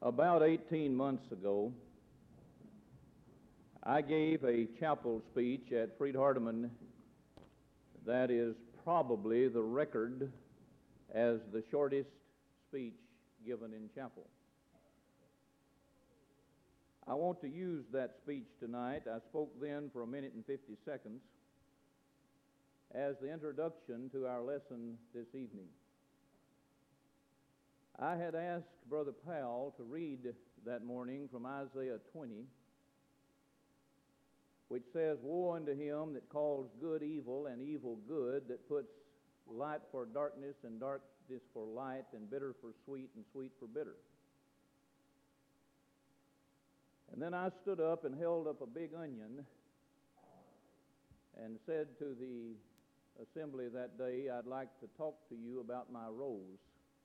About 18 months ago, I gave a chapel speech at Freed Hardeman that is probably the record as the shortest speech given in chapel. I want to use that speech tonight. I spoke then for 1 minute and 50 seconds as the introduction to our lesson this evening. I had asked Brother Powell to read that morning from Isaiah 20, which says, "Woe unto him that calls good evil and evil good, that puts light for darkness and darkness for light, and bitter for sweet and sweet for bitter." And then I stood up and held up a big onion and said to the assembly that day, "I'd like to talk to you about my rose."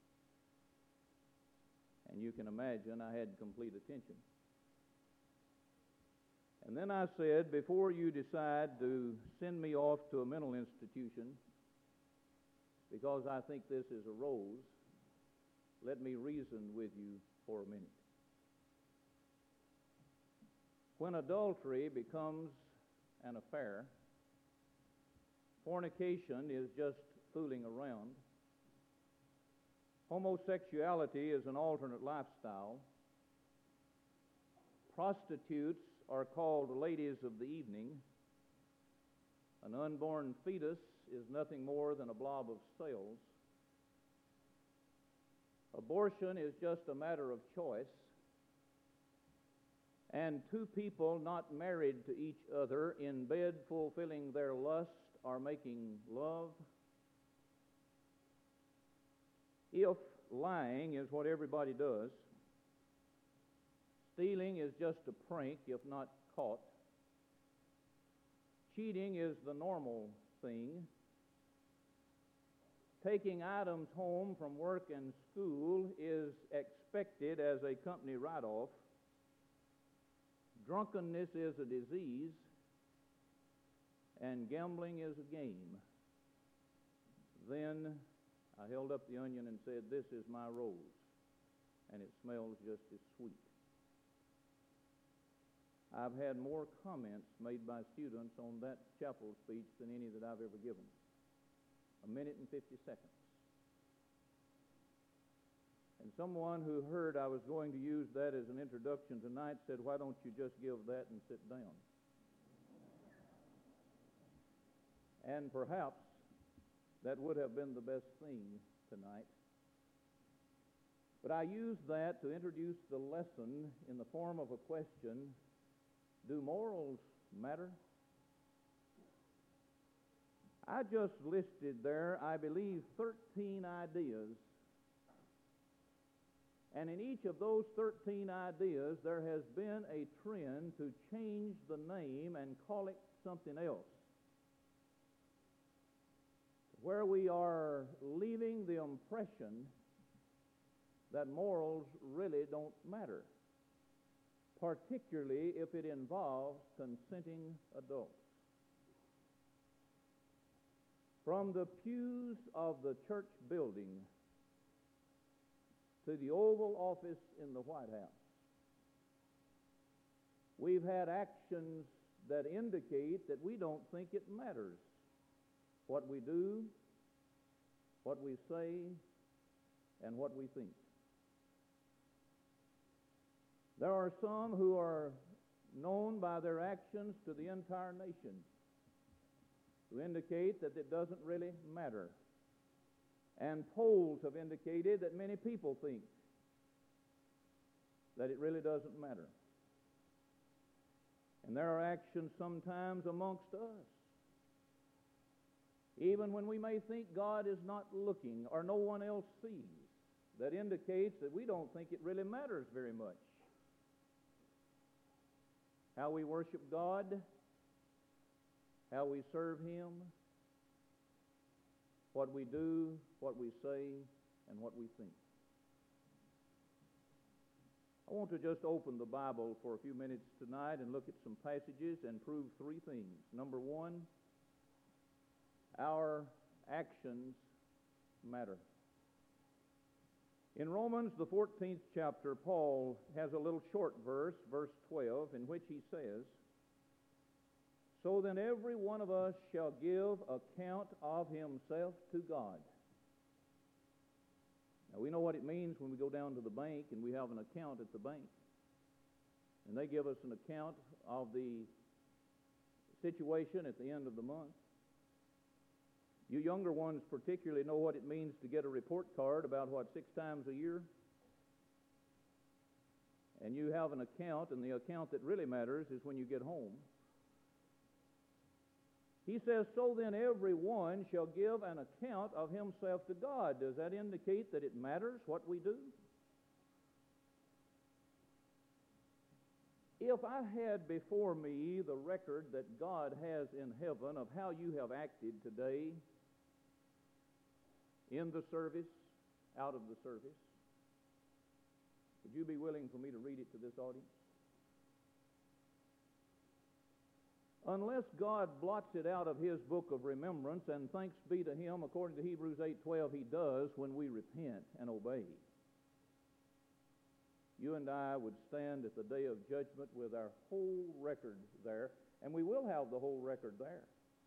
And you can imagine I had complete attention. And then I said, before you decide to send me off to a mental institution, because I think this is a rose, let me reason with you for a minute. When adultery becomes an affair, fornication is just fooling around, homosexuality is an alternate lifestyle, prostitutes are called ladies of the evening, an unborn fetus is nothing more than a blob of cells, abortion is just a matter of choice, and two people not married to each other in bed fulfilling their lust are making love. If lying is what everybody does, stealing is just a prank if not caught, cheating is the normal thing, taking items home from work and school is expected as a company write-off, drunkenness is a disease, and gambling is a game. Then I held up the onion and said, "This is my rose, and it smells just as sweet." I've had more comments made by students on that chapel speech than any that I've ever given. 1 minute and 50 seconds. And someone who heard I was going to use that as an introduction tonight said, "Why don't you just give that and sit down?" And perhaps that would have been the best thing tonight. But I used that to introduce the lesson in the form of a question: do morals matter? I just listed there, I believe, 13 ideas. And in each of those 13 ideas, there has been a trend to change the name and call it something else, where we are leaving the impression that morals really don't matter, particularly if it involves consenting adults. From the pews of the church building to the Oval Office in the White House, we've had actions that indicate that we don't think it matters what we do, what we say, and what we think. There are some who are known by their actions to the entire nation to indicate that it doesn't really matter. And polls have indicated that many people think that it really doesn't matter. And there are actions sometimes amongst us, even when we may think God is not looking or no one else sees, that indicates that we don't think it really matters very much. How we worship God, how we serve Him, what we do, what we say, and what we think. I want to just open the Bible for a few minutes tonight and look at some passages and prove three things. Number one, our actions matter. In Romans, the 14th chapter, Paul has a little short verse, verse 12, in which he says, "So then every one of us shall give account of himself to God." Now, we know what it means when we go down to the bank and we have an account at the bank. And they give us an account of the situation at the end of the month. You younger ones particularly know what it means to get a report card about, 6 times a year? And you have an account, and the account that really matters is when you get home. He says, "So then every one shall give an account of himself to God." Does that indicate that it matters what we do? If I had before me the record that God has in heaven of how you have acted today in the service, out of the service, would you be willing for me to read it to this audience? Unless God blots it out of His book of remembrance, and thanks be to Him, according to Hebrews 8:12, He does when we repent and obey. You and I would stand at the day of judgment with our whole record there, and we will have the whole record there.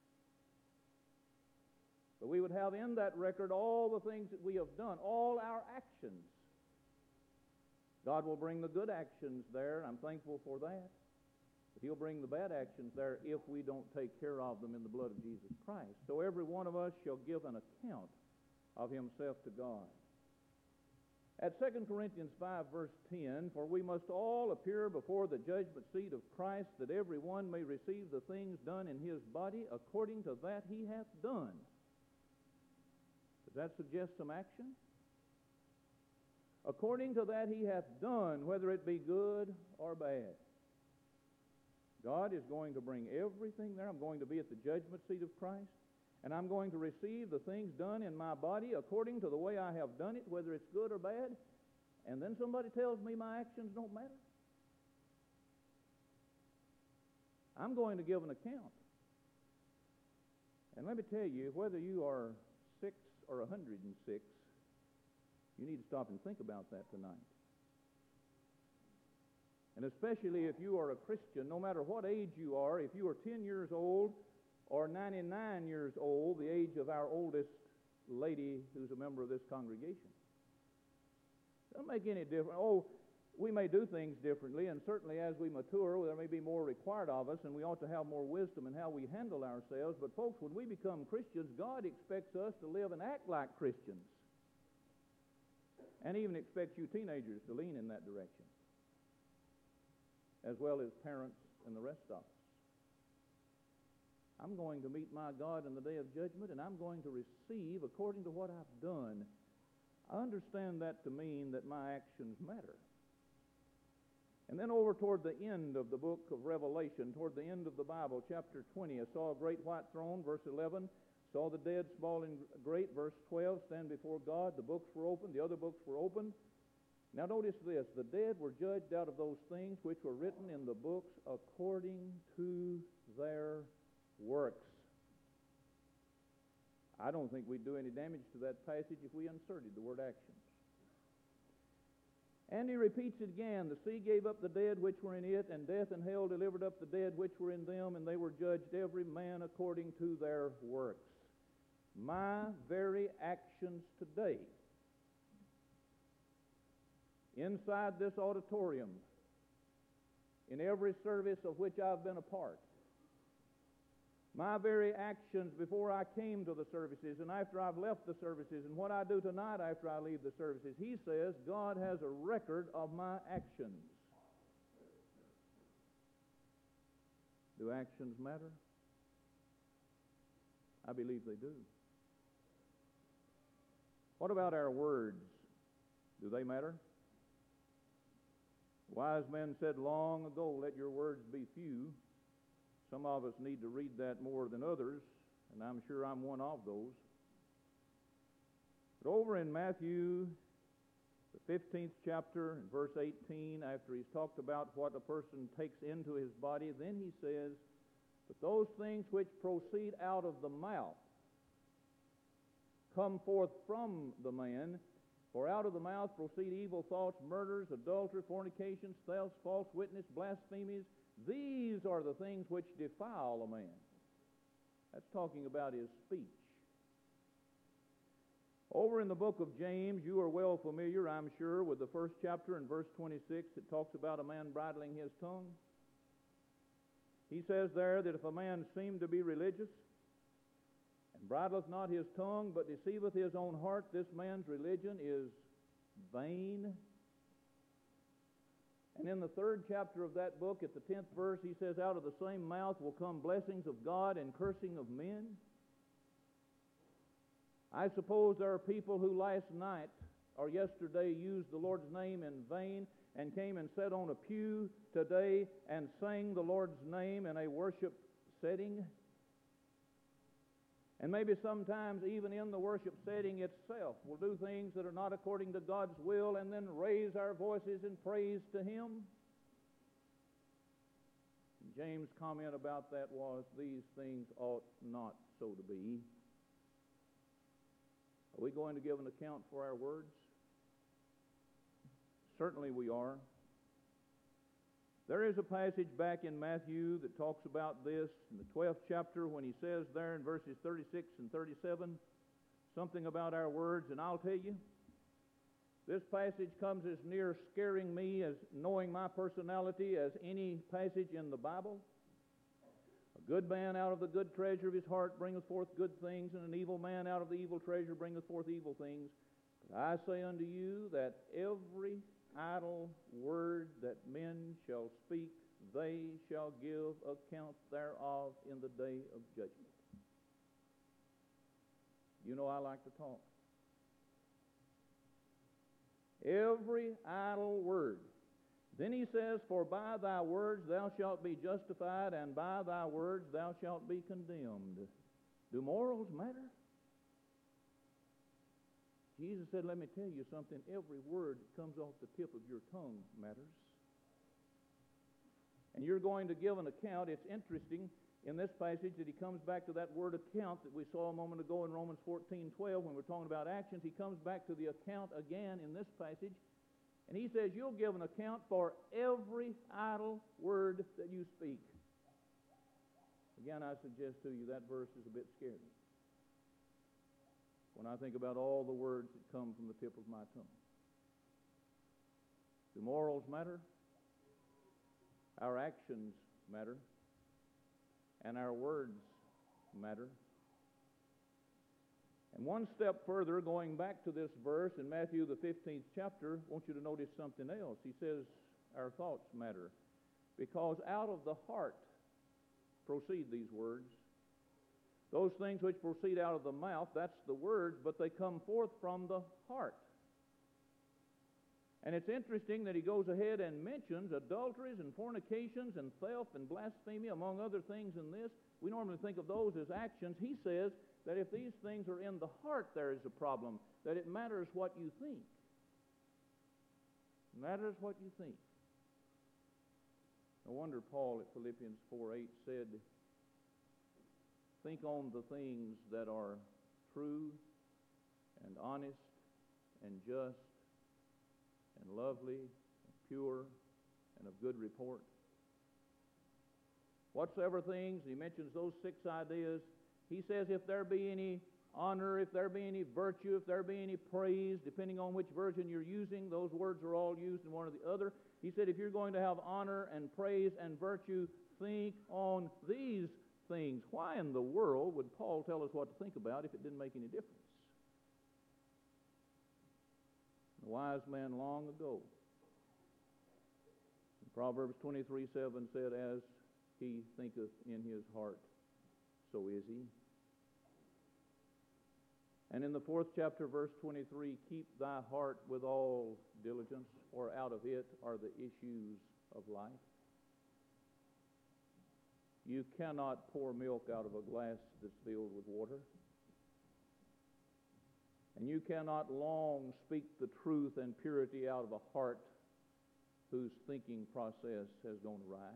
But we would have in that record all the things that we have done, all our actions. God will bring the good actions there, and I'm thankful for that. But He'll bring the bad actions there if we don't take care of them in the blood of Jesus Christ. So every one of us shall give an account of himself to God. At 2 Corinthians 5, verse 10, "For we must all appear before the judgment seat of Christ, that every one may receive the things done in his body according to that he hath done." Does that suggest some action? According to that he hath done, whether it be good or bad. God is going to bring everything there. I'm going to be at the judgment seat of Christ, and I'm going to receive the things done in my body according to the way I have done it, whether it's good or bad. And then somebody tells me my actions don't matter. I'm going to give an account. And let me tell you, whether you are 6 or 106, you need to stop and think about that tonight. And especially if you are a Christian, no matter what age you are, if you are 10 years old or 99 years old, the age of our oldest lady who's a member of this congregation, it doesn't make any difference. Oh, we may do things differently, and certainly as we mature, there may be more required of us, and we ought to have more wisdom in how we handle ourselves. But folks, when we become Christians, God expects us to live and act like Christians, and even expects you teenagers to lean in that direction, as well as parents and the rest of us. I'm going to meet my God in the day of judgment, and I'm going to receive according to what I've done. I understand that to mean that my actions matter. And then over toward the end of the book of Revelation, toward the end of the Bible, chapter 20, "I saw a great white throne," verse 11, "saw the dead, small and great," verse 12, "stand before God. The books were opened, the other books were opened." Now notice this: "The dead were judged out of those things which were written in the books according to their works." I don't think we'd do any damage to that passage if we inserted the word actions. And he repeats it again: "The sea gave up the dead which were in it, and death and hell delivered up the dead which were in them, and they were judged every man according to their works." My very actions today, inside this auditorium, in every service of which I've been a part, my very actions before I came to the services and after I've left the services, and what I do tonight after I leave the services, he says God has a record of my actions. Do actions matter? I believe they do. What about our words? Do they matter? Wise men said long ago, "Let your words be few." Some of us need to read that more than others, and I'm sure I'm one of those. But over in Matthew, the 15th chapter, in verse 18, after he's talked about what a person takes into his body, then he says, "But those things which proceed out of the mouth come forth from the man, For out of the mouth proceed evil thoughts, murders, adultery, fornications, thefts, false witness, blasphemies. These are the things which defile a man. That's talking about his speech. Over in the book of James, you are well familiar, I'm sure, with the first chapter and verse 26. It talks about a man bridling his tongue. He says there that if a man seem to be religious, and bridleth not his tongue, but deceiveth his own heart, this man's religion is vain. And in the third chapter of that book, at the 10th verse, he says, out of the same mouth will come blessings of God and cursing of men. I suppose there are people who last night or yesterday used the Lord's name in vain and came and sat on a pew today and sang the Lord's name in a worship setting. And maybe sometimes even in the worship setting itself, we'll do things that are not according to God's will and then raise our voices in praise to Him. James' comment about that was, these things ought not so to be. Are we going to give an account for our words? Certainly we are. There is a passage back in Matthew that talks about this in the 12th chapter when he says there in verses 36 and 37 something about our words, and I'll tell you, this passage comes as near scaring me as knowing my personality as any passage in the Bible. A good man out of the good treasure of his heart bringeth forth good things, and an evil man out of the evil treasure bringeth forth evil things. But I say unto you that every idle word that men shall speak, they shall give account thereof in the day of judgment. You know I like to talk. Every idle word. Then he says, for by thy words thou shalt be justified, and by thy words thou shalt be condemned. Do morals matter? Jesus said, let me tell you something. Every word that comes off the tip of your tongue matters. And you're going to give an account. It's interesting in this passage that he comes back to that word account that we saw a moment ago in Romans 14:12 when we're talking about actions. He comes back to the account again in this passage. And he says, you'll give an account for every idle word that you speak. Again, I suggest to you that verse is a bit scary when I think about all the words that come from the tip of my tongue. Do morals matter? Our actions matter. And our words matter. And one step further, going back to this verse in Matthew the 15th chapter, I want you to notice something else. He says our thoughts matter. Because out of the heart proceed these words. Those things which proceed out of the mouth, that's the words, but they come forth from the heart. And it's interesting that he goes ahead and mentions adulteries and fornications and theft and blasphemy, among other things in this. We normally think of those as actions. He says that if these things are in the heart, there is a problem, that it matters what you think. It matters what you think. No wonder Paul at Philippians 4:8 said, think on the things that are true and honest and just and lovely and pure and of good report. Whatsoever things, he mentions those 6 ideas. He says if there be any honor, if there be any virtue, if there be any praise, depending on which version you're using, those words are all used in one or the other. He said if you're going to have honor and praise and virtue, think on these things. Why in the world would Paul tell us what to think about if it didn't make any difference? The wise man long ago, in Proverbs 23:7 said, as he thinketh in his heart, so is he. And in the 4th chapter, verse 23, keep thy heart with all diligence, for out of it are the issues of life. You cannot pour milk out of a glass that's filled with water. And you cannot long speak the truth and purity out of a heart whose thinking process has gone awry.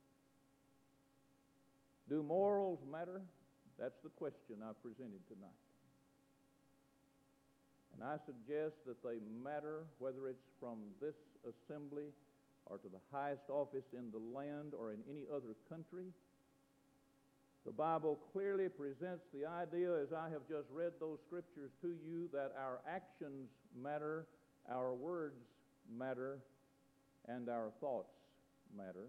Do morals matter? That's the question I've presented tonight. And I suggest that they matter whether it's from this assembly or to the highest office in the land or in any other country. The Bible clearly presents the idea, as I have just read those scriptures to you, that our actions matter, our words matter, and our thoughts matter.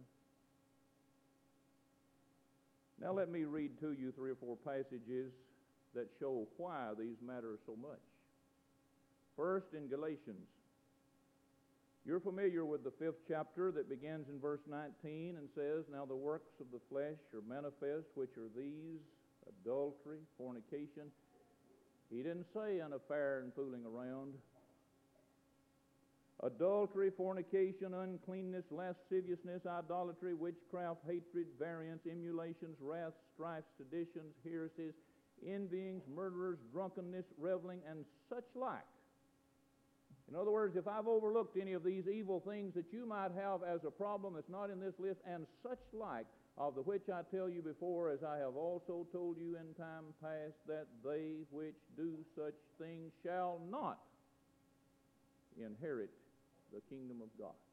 Now let me read to you 3 or 4 passages that show why these matter so much. First, in Galatians. You're familiar with the 5th chapter that begins in verse 19 and says, "Now the works of the flesh are manifest, which are these: adultery, fornication." He didn't say an affair and fooling around. Adultery, fornication, uncleanness, lasciviousness, idolatry, witchcraft, hatred, variance, emulations, wrath, strife, seditions, heresies, envyings, murderers, drunkenness, reveling, and such like. In other words, if I've overlooked any of these evil things that you might have as a problem that's not in this list, and such like, of the which I tell you before, as I have also told you in time past, that they which do such things shall not inherit the kingdom of God.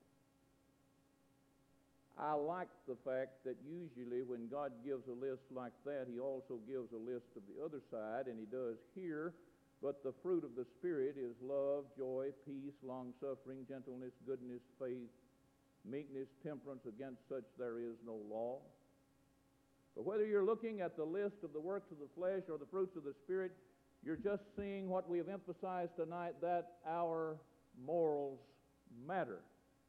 I like the fact that usually when God gives a list like that, He also gives a list of the other side, and He does here. But the fruit of the Spirit is love, joy, peace, long-suffering, gentleness, goodness, faith, meekness, temperance. Against such there is no law. But whether you're looking at the list of the works of the flesh or the fruits of the Spirit, you're just seeing what we have emphasized tonight, that our morals matter.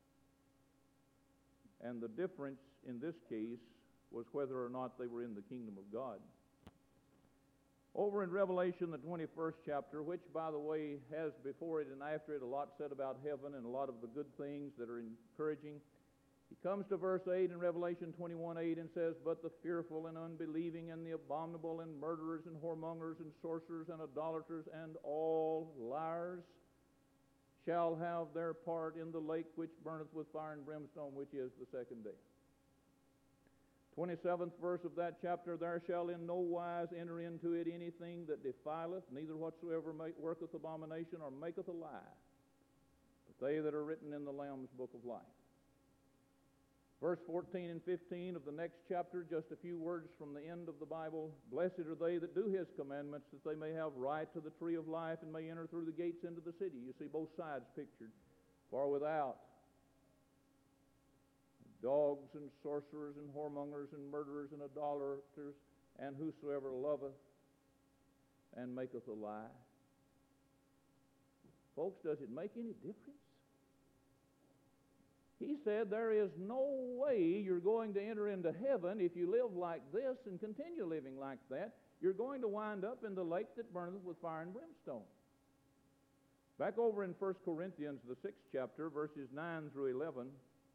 And the difference in this case was whether or not they were in the kingdom of God. Over in Revelation, the 21st chapter, which, by the way, has before it and after it a lot said about heaven and a lot of the good things that are encouraging, he comes to verse 8 in Revelation 21:8 and says, "But the fearful and unbelieving and the abominable and murderers and whoremongers and sorcerers and idolaters and all liars shall have their part in the lake which burneth with fire and brimstone, which is the second death." 27th verse of that chapter, "There shall in no wise enter into it anything that defileth, neither whatsoever worketh abomination or maketh a lie, but they that are written in the Lamb's book of life." Verse 14 and 15 of the next chapter, just a few words from the end of the Bible, "Blessed are they that do His commandments, that they may have right to the tree of life and may enter through the gates into the city." You see both sides pictured. "For without dogs and sorcerers and whoremongers and murderers and idolaters and whosoever loveth and maketh a lie." Folks, does it make any difference? He said there is no way you're going to enter into heaven if you live like this and continue living like that. You're going to wind up in the lake that burneth with fire and brimstone. Back over in 1 Corinthians, the 6th chapter, verses 9 through 11,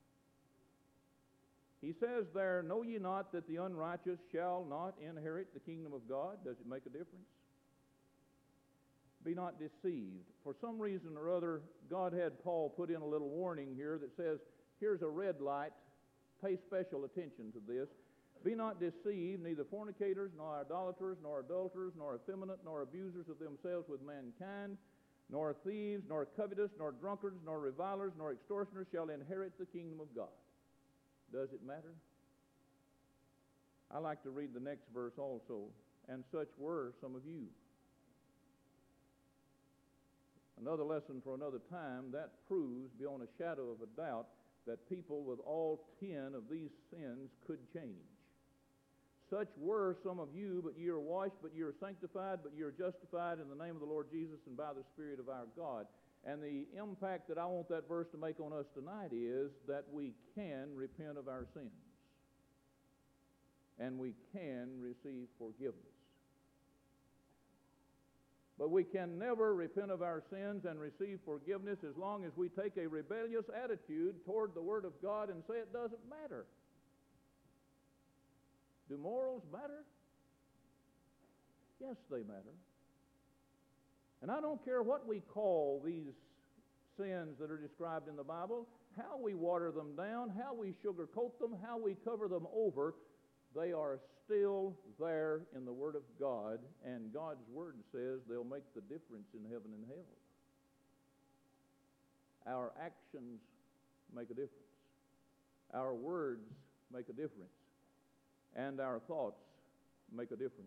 he says there, "Know ye not that the unrighteous shall not inherit the kingdom of God?" Does it make a difference? "Be not deceived." For some reason or other, God had Paul put in a little warning here that says, here's a red light, pay special attention to this. "Be not deceived, neither fornicators, nor idolaters, nor adulterers, nor effeminate, nor abusers of themselves with mankind, nor thieves, nor covetous, nor drunkards, nor revilers, nor extortioners shall inherit the kingdom of God." Does it matter? I like to read the next verse also. "And such were some of you." Another lesson for another time. That proves beyond a shadow of a doubt that people with all 10 of these sins could change. "Such were some of you, but ye are washed, but ye are sanctified, but ye are justified in the name of the Lord Jesus and by the Spirit of our God." And the impact that I want that verse to make on us tonight is that we can repent of our sins. And we can receive forgiveness. But we can never repent of our sins and receive forgiveness as long as we take a rebellious attitude toward the Word of God and say it doesn't matter. Do morals matter? Yes, they matter. And I don't care what we call these sins that are described in the Bible, how we water them down, how we sugarcoat them, how we cover them over, they are still there in the Word of God, and God's Word says they'll make the difference in heaven and hell. our actions make a difference. Our words make a difference. And our thoughts make a difference.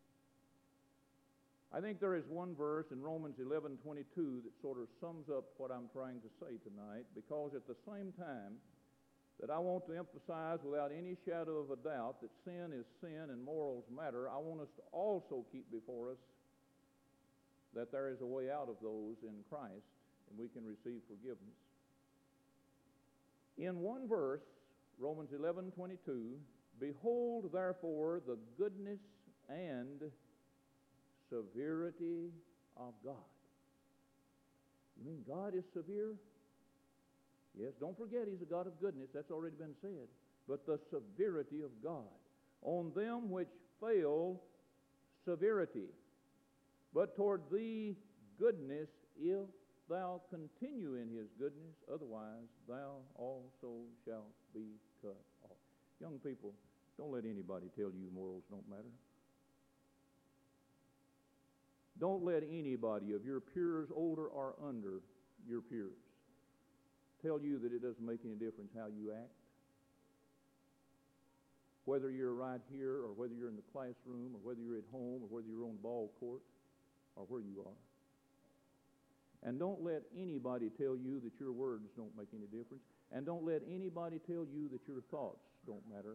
I think there is one verse in Romans 11:22 that sort of sums up what I'm trying to say tonight, because at the same time that I want to emphasize without any shadow of a doubt that sin is sin and morals matter, I want us to also keep before us that there is a way out of those in Christ, and we can receive forgiveness. In one verse, Romans 11:22, behold therefore the goodness and severity of God. You mean God is severe? Yes, don't forget He's a God of goodness. That's already been said. But the severity of God. On them which fail, severity. But toward thee goodness, if thou continue in His goodness, otherwise thou also shalt be cut off. Young people, don't let anybody tell you morals don't matter. Don't let anybody of your peers, older or under your peers, tell you that it doesn't make any difference how you act. Whether you're right here or whether you're in the classroom or whether you're at home or whether you're on ball court or where you are. And don't let anybody tell you that your words don't make any difference. And don't let anybody tell you that your thoughts don't matter.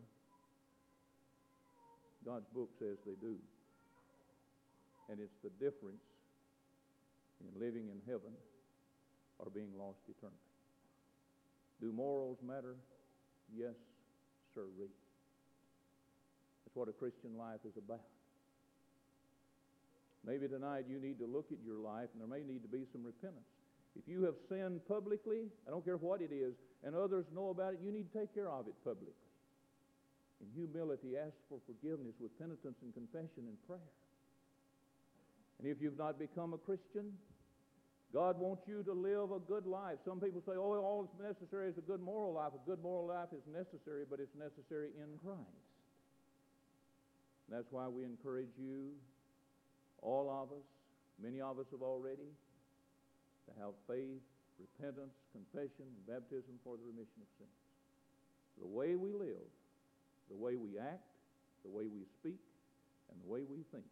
God's book says they do. And it's the difference in living in heaven or being lost eternally. Do morals matter? Yes, sirree. That's what a Christian life is about. Maybe tonight you need to look at your life, and there may need to be some repentance. If you have sinned publicly, I don't care what it is, and others know about it, you need to take care of it publicly. In humility, ask for forgiveness with penitence and confession and prayer. And if you've not become a Christian, God wants you to live a good life. Some people say, oh, all that's necessary is a good moral life. A good moral life is necessary, but it's necessary in Christ. And that's why we encourage you, all of us, many of us have already, to have faith, repentance, confession, and baptism for the remission of sins. The way we live, the way we act, the way we speak, and the way we think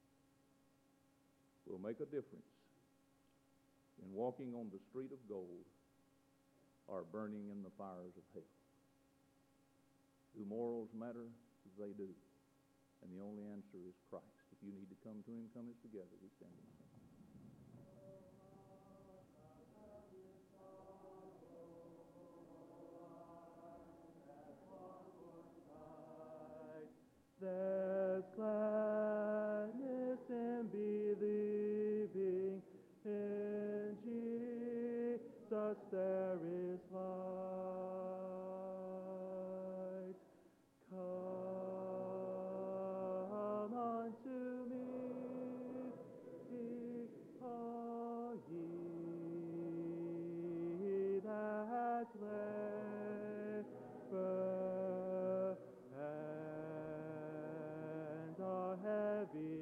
will make a difference in walking on the street of gold or burning in the fires of hell. Do morals matter? They do. And the only answer is Christ. If you need to come to Him, come as together. We stand and sing. There's gladness in believing in Jesus, there is light. Come unto me, all ye that labor and are heavy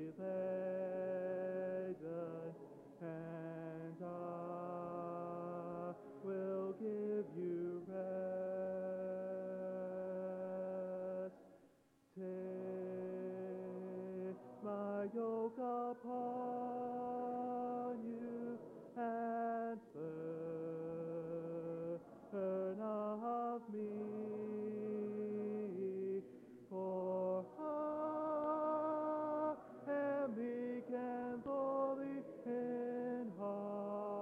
laden, and I will give you rest. Take my yoke upon